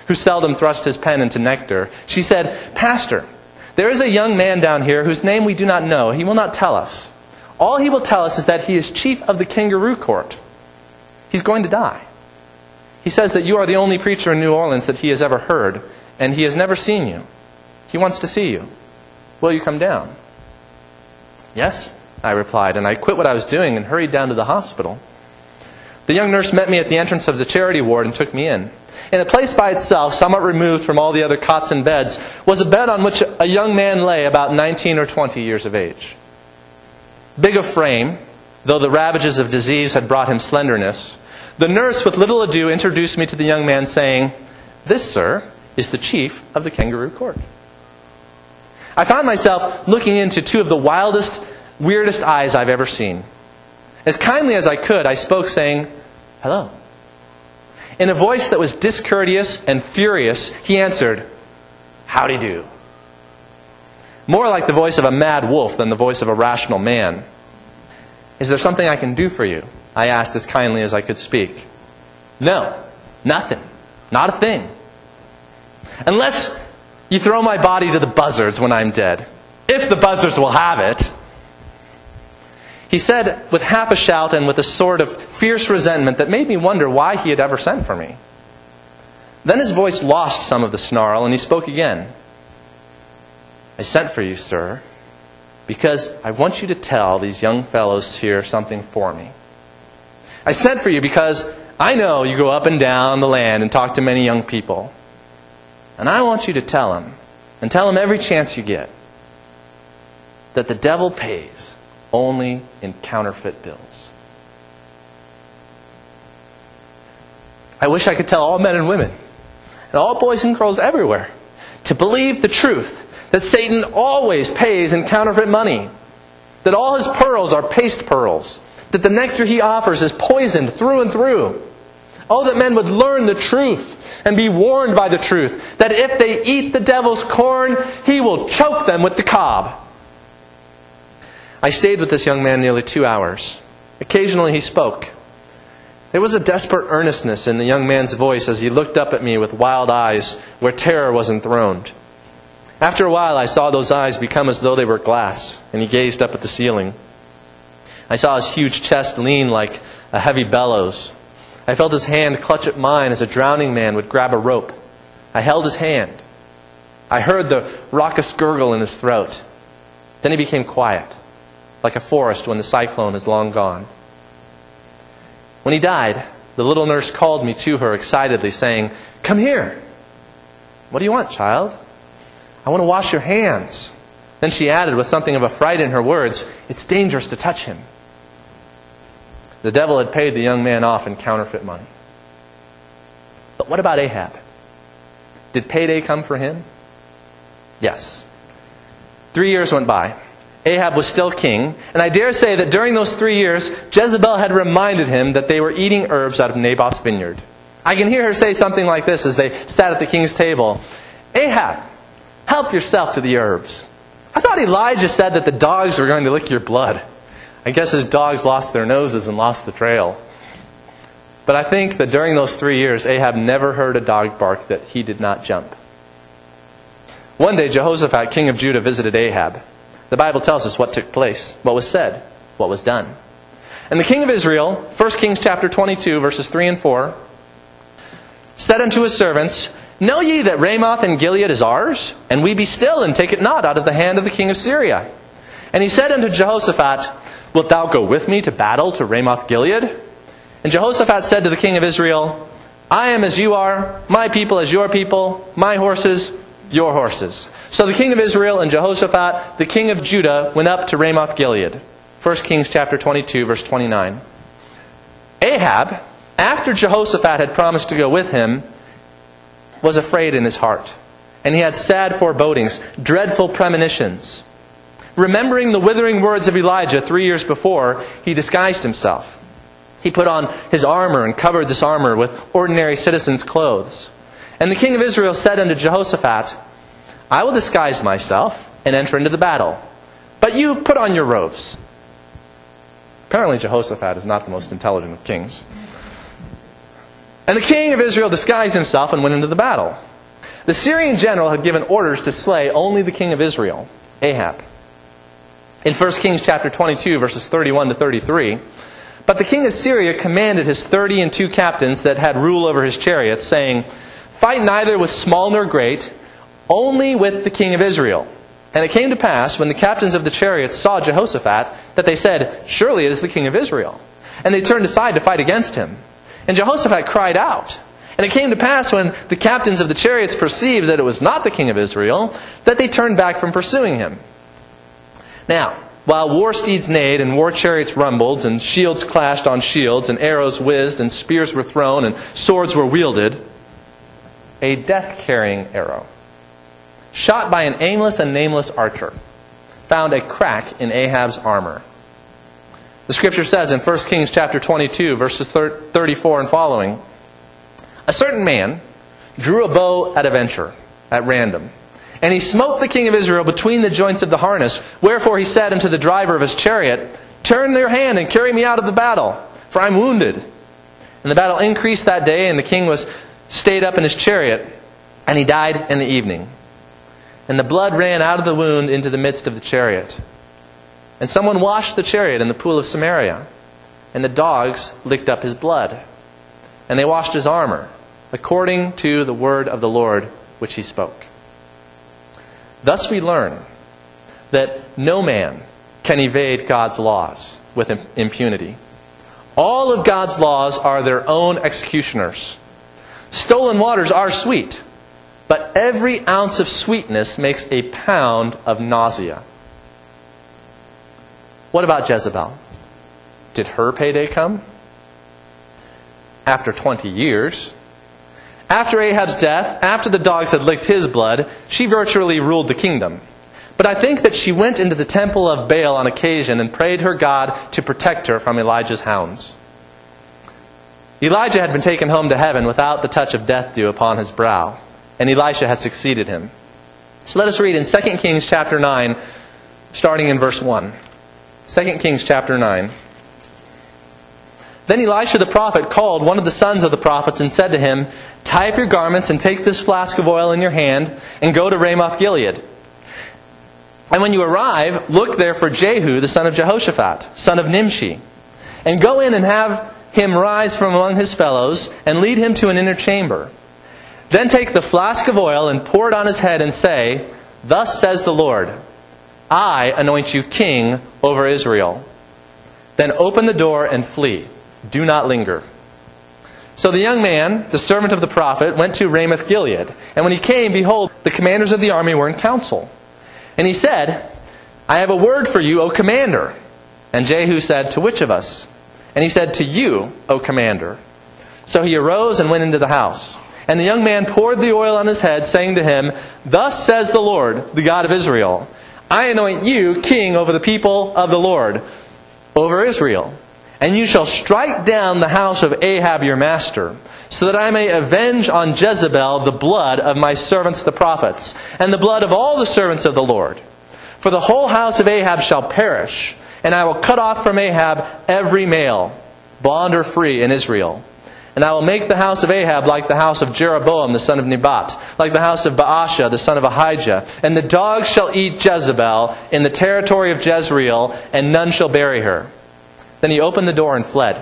who seldom thrust his pen into nectar. She said, "Pastor, there is a young man down here whose name we do not know. He will not tell us. All he will tell us is that he is chief of the Kangaroo Court. He's going to die. He says that you are the only preacher in New Orleans that he has ever heard, and he has never seen you. He wants to see you. Will you come down?" "Yes," I replied, and I quit what I was doing and hurried down to the hospital. The young nurse met me at the entrance of the charity ward and took me in. In a place by itself, somewhat removed from all the other cots and beds, was a bed on which a young man lay about 19 or 20 years of age. Big of frame, though the ravages of disease had brought him slenderness, the nurse with little ado introduced me to the young man, saying, "This, sir, is the chief of the Kangaroo Court." I found myself looking into two of the wildest, weirdest eyes I've ever seen. As kindly as I could, I spoke, saying, "Hello." In a voice that was discourteous and furious, he answered, "Howdy do." More like the voice of a mad wolf than the voice of a rational man. "Is there something I can do for you?" I asked as kindly as I could speak. "No, nothing. Not a thing. Unless you throw my body to the buzzards when I'm dead. If the buzzards will have it." He said with half a shout and with a sort of fierce resentment that made me wonder why he had ever sent for me. Then his voice lost some of the snarl and he spoke again. "I sent for you, sir, because I want you to tell these young fellows here something for me. I sent for you because I know you go up and down the land and talk to many young people. And I want you to tell them, and tell them every chance you get, that the devil pays only in counterfeit bills." I wish I could tell all men and women, and all boys and girls everywhere, to believe the truth, that Satan always pays in counterfeit money, that all his pearls are paste pearls, that the nectar he offers is poisoned through and through. Oh, that men would learn the truth and be warned by the truth, that if they eat the devil's corn, he will choke them with the cob. I stayed with this young man nearly 2 hours. Occasionally he spoke. There was a desperate earnestness in the young man's voice as he looked up at me with wild eyes where terror was enthroned. After a while I saw those eyes become as though they were glass, and he gazed up at the ceiling. I saw his huge chest lean like a heavy bellows. I felt his hand clutch at mine as a drowning man would grab a rope. I held his hand. I heard the raucous gurgle in his throat. Then he became quiet, like a forest when the cyclone is long gone. When he died, the little nurse called me to her excitedly, saying, "Come here." "What do you want, child?" "I want to wash your hands." Then she added with something of a fright in her words, "It's dangerous to touch him." The devil had paid the young man off in counterfeit money. But what about Ahab? Did payday come for him? Yes. 3 years went by. Ahab was still king, and I dare say that during those 3 years, Jezebel had reminded him that they were eating herbs out of Naboth's vineyard. I can hear her say something like this as they sat at the king's table. "Ahab, help yourself to the herbs. I thought Elijah said that the dogs were going to lick your blood. I guess his dogs lost their noses and lost the trail." But I think that during those 3 years, Ahab never heard a dog bark that he did not jump. One day, Jehoshaphat, king of Judah, visited Ahab. The Bible tells us what took place, what was said, what was done. And the king of Israel, 1 Kings chapter 22, verses 3 and 4, said unto his servants, "Know ye that Ramoth in Gilead is ours? And we be still, and take it not out of the hand of the king of Syria." And he said unto Jehoshaphat, "Wilt thou go with me to battle to Ramoth Gilead?" And Jehoshaphat said to the king of Israel, "I am as you are, my people as your people, my horses, your horses." So the king of Israel and Jehoshaphat, the king of Judah, went up to Ramoth Gilead. 1 Kings chapter 22, verse 29. Ahab, after Jehoshaphat had promised to go with him, was afraid in his heart. And he had sad forebodings, dreadful premonitions. Remembering the withering words of Elijah 3 years before, he disguised himself. He put on his armor and covered this armor with ordinary citizen's clothes. And the king of Israel said unto Jehoshaphat, "I will disguise myself and enter into the battle. But you put on your robes." Apparently Jehoshaphat is not the most intelligent of kings. And the king of Israel disguised himself and went into the battle. The Syrian general had given orders to slay only the king of Israel, Ahab. In 1 Kings chapter 22, verses 31 to 33, but the king of Syria commanded his 32 captains that had rule over his chariots, saying, "Fight neither with small nor great, only with the king of Israel." And it came to pass, when the captains of the chariots saw Jehoshaphat, that they said, "Surely it is the king of Israel." And they turned aside to fight against him. And Jehoshaphat cried out. And it came to pass, when the captains of the chariots perceived that it was not the king of Israel, that they turned back from pursuing him. Now, while war steeds neighed, and war chariots rumbled, and shields clashed on shields, and arrows whizzed, and spears were thrown, and swords were wielded, a death-carrying arrow, shot by an aimless and nameless archer, found a crack in Ahab's armor. The scripture says in 1 Kings chapter 22, verses 34 and following, "A certain man drew a bow at a venture, at random, and he smote the king of Israel between the joints of the harness. Wherefore he said unto the driver of his chariot, Turn their hand and carry me out of the battle, for I am wounded. And the battle increased that day, and the king was stayed up in his chariot, and he died in the evening. And the blood ran out of the wound into the midst of the chariot. And someone washed the chariot in the pool of Samaria, and the dogs licked up his blood. And they washed his armor, according to the word of the Lord which he spoke." Thus we learn that no man can evade God's laws with impunity. All of God's laws are their own executioners. Stolen waters are sweet, but every ounce of sweetness makes a pound of nausea. What about Jezebel? Did her payday come? After 20 years. After Ahab's death, after the dogs had licked his blood, she virtually ruled the kingdom. But I think that she went into the temple of Baal on occasion and prayed her God to protect her from Elijah's hounds. Elijah had been taken home to heaven without the touch of death dew upon his brow, and Elisha had succeeded him. So let us read in 2 Kings chapter 9, starting in verse 1. 2 Kings chapter 9. Then Elisha the prophet called one of the sons of the prophets and said to him, "Tie up your garments and take this flask of oil in your hand and go to Ramoth Gilead. And when you arrive, look there for Jehu the son of Jehoshaphat, son of Nimshi, and go in and have him rise from among his fellows and lead him to an inner chamber. Then take the flask of oil and pour it on his head and say, Thus says the Lord, I anoint you king over Israel. Then open the door and flee. Do not linger." So the young man, the servant of the prophet, went to Ramoth Gilead. And when he came, behold, the commanders of the army were in council. And he said, "I have a word for you, O commander." And Jehu said, "To which of us?" And he said, "To you, O commander." So he arose and went into the house. And the young man poured the oil on his head, saying to him, "Thus says the Lord, the God of Israel, I anoint you king over the people of the Lord, over Israel. And you shall strike down the house of Ahab your master, so that I may avenge on Jezebel the blood of my servants the prophets, and the blood of all the servants of the Lord. For the whole house of Ahab shall perish, and I will cut off from Ahab every male, bond or free, in Israel. And I will make the house of Ahab like the house of Jeroboam the son of Nebat, like the house of Baasha the son of Ahijah. And the dogs shall eat Jezebel in the territory of Jezreel, and none shall bury her." Then he opened the door and fled.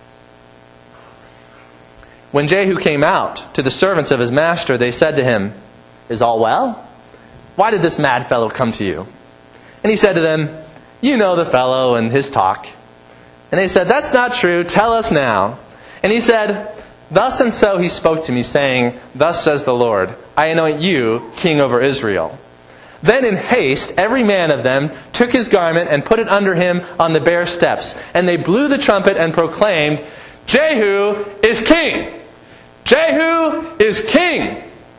When Jehu came out to the servants of his master, they said to him, "Is all well? Why did this mad fellow come to you?" And he said to them, "You know the fellow and his talk." And they said, "That's not true. Tell us now." And he said, "Thus and so he spoke to me, saying, Thus says the Lord, I anoint you king over Israel." Then in haste, every man of them took his garment and put it under him on the bare steps. And they blew the trumpet and proclaimed, "Jehu is king! Jehu is king!"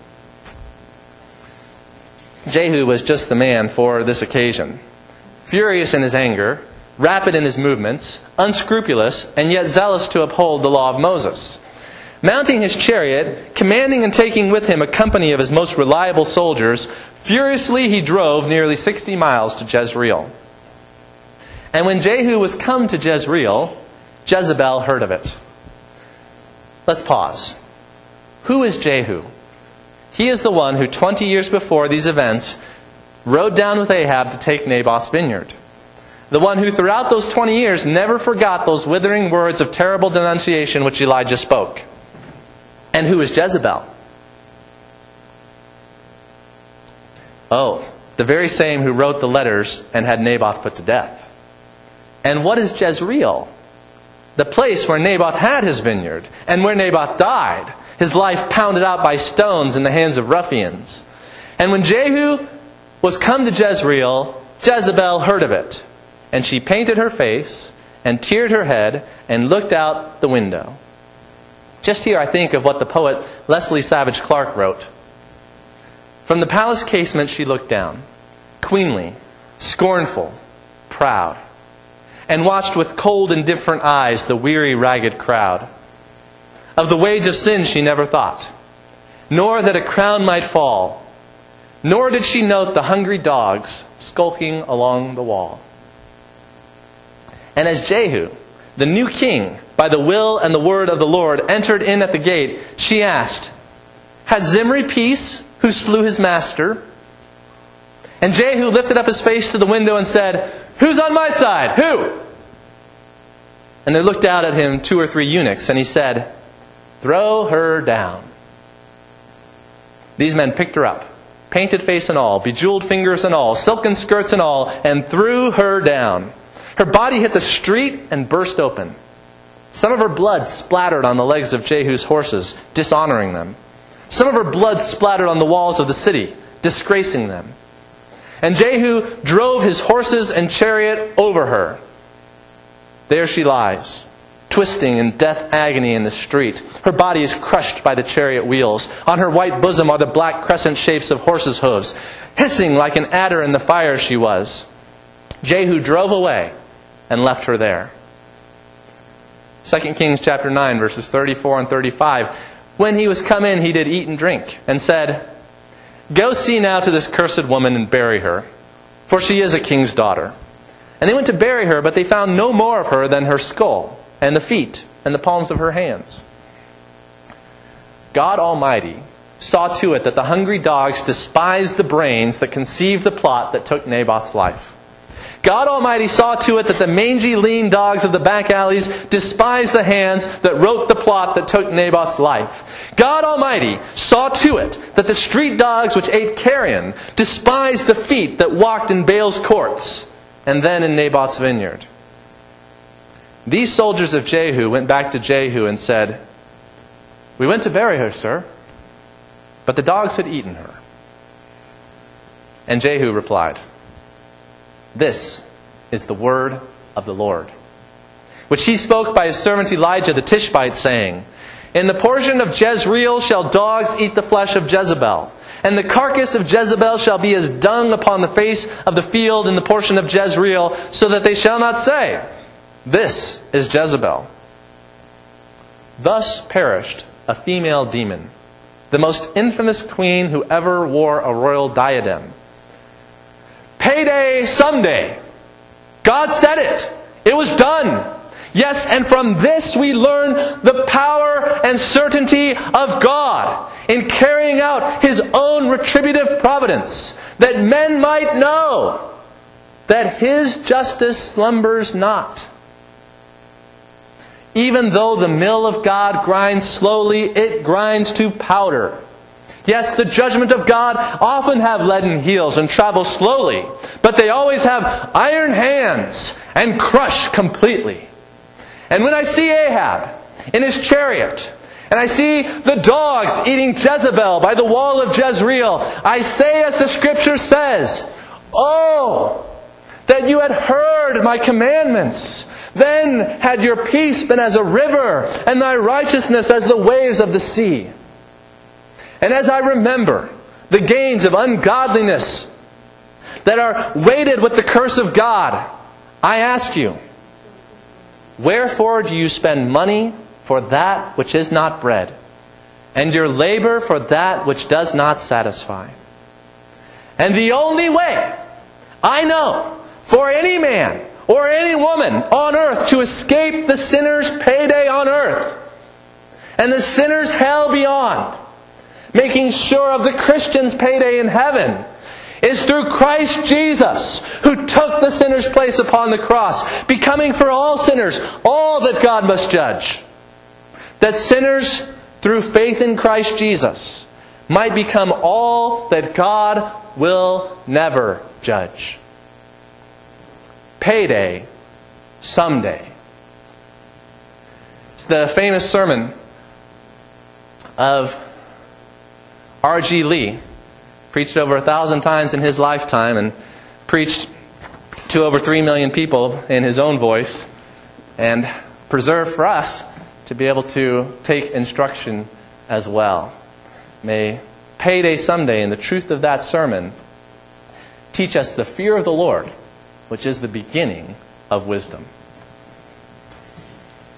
Jehu was just the man for this occasion. Furious in his anger, rapid in his movements, unscrupulous, and yet zealous to uphold the law of Moses. Mounting his chariot, commanding and taking with him a company of his most reliable soldiers, furiously he drove nearly 60 miles to Jezreel. And when Jehu was come to Jezreel, Jezebel heard of it. let's pause. Who is Jehu? He is the one who 20 years before these events rode down with Ahab to take Naboth's vineyard. The one who throughout those 20 years never forgot those withering words of terrible denunciation which Elijah spoke. And who is Jezebel? Oh, the very same who wrote the letters and had Naboth put to death. And what is Jezreel? The place where Naboth had his vineyard and where Naboth died, his life pounded out by stones in the hands of ruffians. And when Jehu was come to Jezreel, Jezebel heard of it. And she painted her face and teared her head and looked out the window. Just here I think of what the poet Leslie Savage Clark wrote. From the palace casement she looked down, queenly, scornful, proud, and watched with cold, indifferent eyes the weary, ragged crowd. Of the wage of sin she never thought, nor that a crown might fall, nor did she note the hungry dogs skulking along the wall. And as Jehu, the new king, by the will and the word of the Lord, entered in at the gate, she asked, had Zimri peace, who slew his master? And Jehu lifted up his face to the window and said, who's on my side? Who? And there looked out at him 2 or 3 eunuchs, and he said, throw her down. These men picked her up, painted face and all, bejeweled fingers and all, silken skirts and all, and threw her down. Her body hit the street and burst open. Some of her blood splattered on the legs of Jehu's horses, dishonoring them. Some of her blood splattered on the walls of the city, disgracing them. And Jehu drove his horses and chariot over her. There she lies, twisting in death agony in the street. Her body is crushed by the chariot wheels. On her white bosom are the black crescent shapes of horses' hooves. Hissing like an adder in the fire she was. Jehu drove away and left her there. 2 Kings chapter 9, verses 34 and 35. When he was come in, he did eat and drink, and said, go see now to this cursed woman and bury her, for she is a king's daughter. And they went to bury her, but they found no more of her than her skull, and the feet, and the palms of her hands. God Almighty saw to it that the hungry dogs despised the brains that conceived the plot that took Naboth's life. God Almighty saw to it that the mangy, lean dogs of the back alleys despised the hands that wrote the plot that took Naboth's life. God Almighty saw to it that the street dogs which ate carrion despised the feet that walked in Baal's courts and then in Naboth's vineyard. These soldiers of Jehu went back to Jehu and said, we went to bury her, sir, but the dogs had eaten her. And Jehu replied, this is the word of the Lord, which he spoke by his servant Elijah the Tishbite, saying, in the portion of Jezreel shall dogs eat the flesh of Jezebel, and the carcass of Jezebel shall be as dung upon the face of the field in the portion of Jezreel, so that they shall not say, this is Jezebel. Thus perished a female demon, the most infamous queen who ever wore a royal diadem. Payday someday. God said it. It was done. Yes, and from this we learn the power and certainty of God in carrying out His own retributive providence, that men might know that His justice slumbers not. Even though the mill of God grinds slowly, it grinds to powder. Yes, the judgment of God often have leaden heels and travel slowly, but they always have iron hands and crush completely. And when I see Ahab in his chariot, and I see the dogs eating Jezebel by the wall of Jezreel, I say as the Scripture says, oh, that you had heard my commandments. Then had your peace been as a river, and thy righteousness as the waves of the sea. And as I remember the gains of ungodliness that are weighted with the curse of God, I ask you, wherefore do you spend money for that which is not bread, and your labor for that which does not satisfy? And the only way I know for any man or any woman on earth to escape the sinner's payday on earth and the sinner's hell beyond, making sure of the Christian's payday in heaven, is through Christ Jesus, who took the sinner's place upon the cross, becoming for all sinners all that God must judge. That sinners, through faith in Christ Jesus, might become all that God will never judge. Payday, someday. It's the famous sermon of R.G. Lee, preached over 1,000 times in his lifetime and preached to over 3 million people in his own voice, and preserved for us to be able to take instruction as well. May payday someday and the truth of that sermon teach us the fear of the Lord, which is the beginning of wisdom.